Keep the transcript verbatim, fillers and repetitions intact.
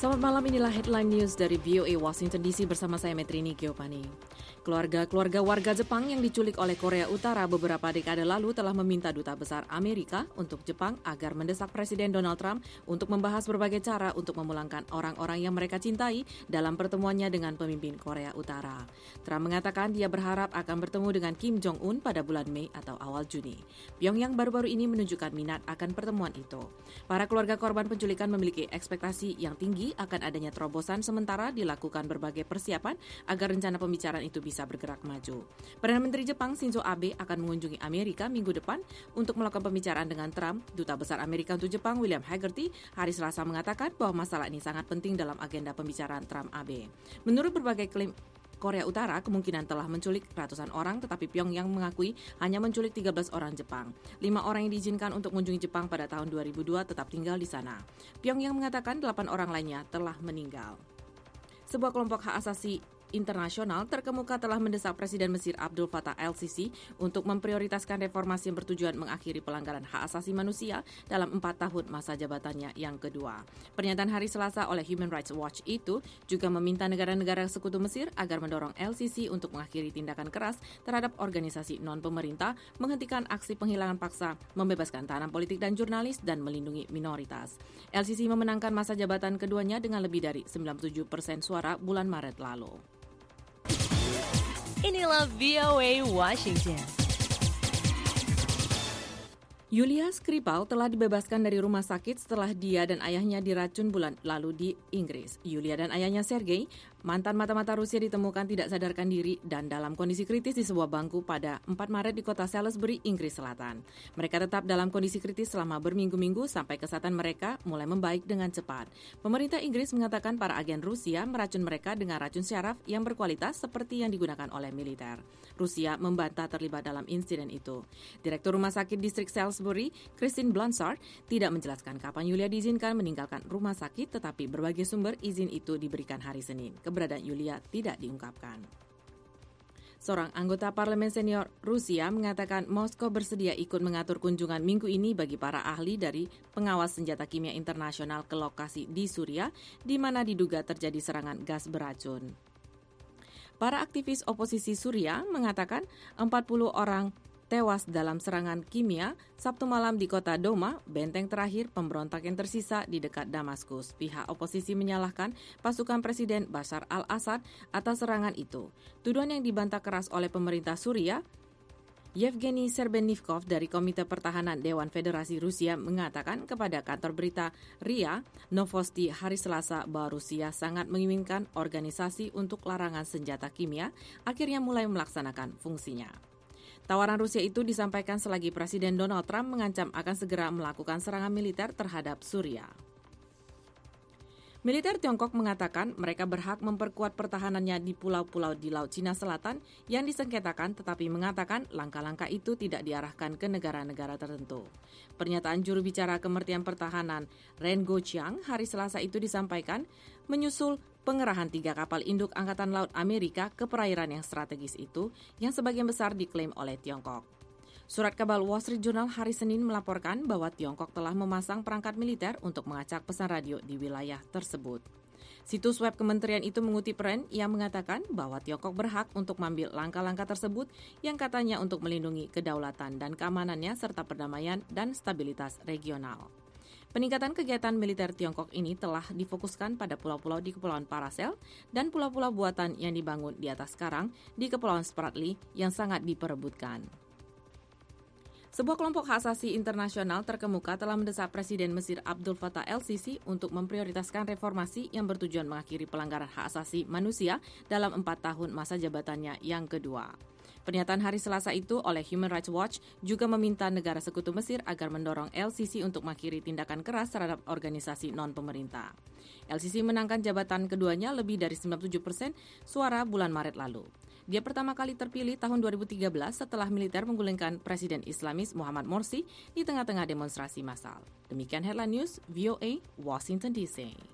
Selamat malam, inilah headline news dari V O A Washington D C bersama saya Metrini Giovanni. Keluarga-keluarga warga Jepang yang diculik oleh Korea Utara beberapa dekade lalu telah meminta Duta Besar Amerika untuk Jepang agar mendesak Presiden Donald Trump untuk membahas berbagai cara untuk memulangkan orang-orang yang mereka cintai dalam pertemuannya dengan pemimpin Korea Utara. Trump mengatakan dia berharap akan bertemu dengan Kim Jong-un pada bulan Mei atau awal Juni. Pyongyang baru-baru ini menunjukkan minat akan pertemuan itu. Para keluarga korban penculikan memiliki ekspektasi yang tinggi akan adanya terobosan sementara dilakukan berbagai persiapan agar rencana pembicaraan itu bisa bergerak maju. Perdana Menteri Jepang Shinzo Abe akan mengunjungi Amerika minggu depan untuk melakukan pembicaraan dengan Trump. Duta Besar Amerika untuk Jepang William Hagerty hari Selasa mengatakan bahwa masalah ini sangat penting dalam agenda pembicaraan Trump-Abe. Menurut berbagai klaim Korea Utara kemungkinan telah menculik ratusan orang, tetapi Pyongyang mengakui hanya menculik tiga belas orang Jepang. Lima orang yang diizinkan untuk mengunjungi Jepang pada tahun dua ribu dua tetap tinggal di sana. Pyongyang mengatakan delapan orang lainnya telah meninggal. Sebuah kelompok hak asasi internasional terkemuka telah mendesak Presiden Mesir Abdul Fattah el-Sisi untuk memprioritaskan reformasi yang bertujuan mengakhiri pelanggaran hak asasi manusia dalam empat tahun masa jabatannya yang kedua. Pernyataan hari Selasa oleh Human Rights Watch itu juga meminta negara-negara sekutu Mesir agar mendorong el-Sisi untuk mengakhiri tindakan keras terhadap organisasi non-pemerintah, menghentikan aksi penghilangan paksa, membebaskan tahanan politik dan jurnalis, dan melindungi minoritas. El-Sisi memenangkan masa jabatan keduanya dengan lebih dari sembilan puluh tujuh persen suara bulan Maret lalu. Inilah V O A Washington. Yulia Skripal telah dibebaskan dari rumah sakit setelah dia dan ayahnya diracun bulan lalu di Inggris. Yulia dan ayahnya Sergei, mantan mata-mata Rusia, ditemukan tidak sadarkan diri dan dalam kondisi kritis di sebuah bangku pada empat Maret di kota Salisbury, Inggris Selatan. Mereka tetap dalam kondisi kritis selama berminggu-minggu sampai kesehatan mereka mulai membaik dengan cepat. Pemerintah Inggris mengatakan para agen Rusia meracun mereka dengan racun syaraf yang berkualitas seperti yang digunakan oleh militer. Rusia membantah terlibat dalam insiden itu. Direktur Rumah Sakit Distrik Salisbury, Christine Blanchard, tidak menjelaskan kapan Yulia diizinkan meninggalkan rumah sakit, tetapi berbagai sumber izin itu diberikan hari Senin. Keberadaan Yulia tidak diungkapkan. Seorang anggota parlemen senior Rusia mengatakan Moskow bersedia ikut mengatur kunjungan minggu ini bagi para ahli dari pengawas senjata kimia internasional ke lokasi di Suriah, di mana diduga terjadi serangan gas beracun. Para aktivis oposisi Suriah mengatakan empat puluh orang tewas dalam serangan kimia Sabtu malam di kota Doma, benteng terakhir pemberontak yang tersisa di dekat Damaskus. Pihak oposisi menyalahkan pasukan Presiden Bashar al-Assad atas serangan itu. Tuduhan yang dibantah keras oleh pemerintah Suriah. Yevgeny Serbennikov dari Komite Pertahanan Dewan Federasi Rusia mengatakan kepada kantor berita R I A Novosti hari Selasa bahwa Rusia sangat menginginkan organisasi untuk larangan senjata kimia akhirnya mulai melaksanakan fungsinya. Tawaran Rusia itu disampaikan selagi Presiden Donald Trump mengancam akan segera melakukan serangan militer terhadap Suriah. Militer Tiongkok mengatakan mereka berhak memperkuat pertahanannya di pulau-pulau di Laut Cina Selatan yang disengketakan, tetapi mengatakan langkah-langkah itu tidak diarahkan ke negara-negara tertentu. Pernyataan juru bicara Kementerian Pertahanan Ren Guoqiang hari Selasa itu disampaikan menyusul pengerahan tiga kapal induk Angkatan Laut Amerika ke perairan yang strategis itu, yang sebagian besar diklaim oleh Tiongkok. Surat kabar Wall Street Journal hari Senin melaporkan bahwa Tiongkok telah memasang perangkat militer untuk mengacak pesan radio di wilayah tersebut. Situs web kementerian itu mengutip Ren yang mengatakan bahwa Tiongkok berhak untuk mengambil langkah-langkah tersebut yang katanya untuk melindungi kedaulatan dan keamanannya serta perdamaian dan stabilitas regional. Peningkatan kegiatan militer Tiongkok ini telah difokuskan pada pulau-pulau di Kepulauan Paracel dan pulau-pulau buatan yang dibangun di atas karang di Kepulauan Spratly yang sangat diperebutkan. Sebuah kelompok hak asasi internasional terkemuka telah mendesak Presiden Mesir Abdul Fattah el-Sisi untuk memprioritaskan reformasi yang bertujuan mengakhiri pelanggaran hak asasi manusia dalam empat tahun masa jabatannya yang kedua. Pernyataan hari Selasa itu oleh Human Rights Watch juga meminta negara sekutu Mesir agar mendorong el-Sisi untuk mengakhiri tindakan keras terhadap organisasi non-pemerintah. El-Sisi menangkan jabatan keduanya lebih dari sembilan puluh tujuh persen suara bulan Maret lalu. Dia pertama kali terpilih tahun dua ribu tiga belas setelah militer menggulingkan Presiden Islamis Mohammad Morsi di tengah-tengah demonstrasi massal. Demikian headline news V O A Washington D C.